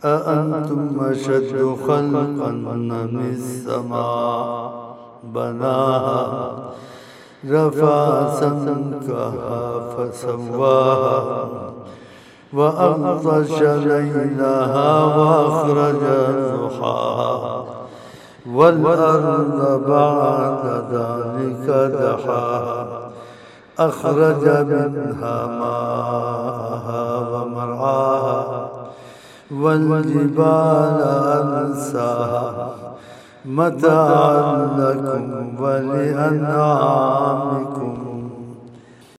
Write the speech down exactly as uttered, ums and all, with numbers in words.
أأنتم أشد خلقا من السماء بناها رفع سمكها فسواها وأغطش ليلها وأخرج ضحاها والأرض بعد ذلك دحاها أخرج منها ماءها ومرعاها والجبال أرساها متاعا لكم ولأنعامكم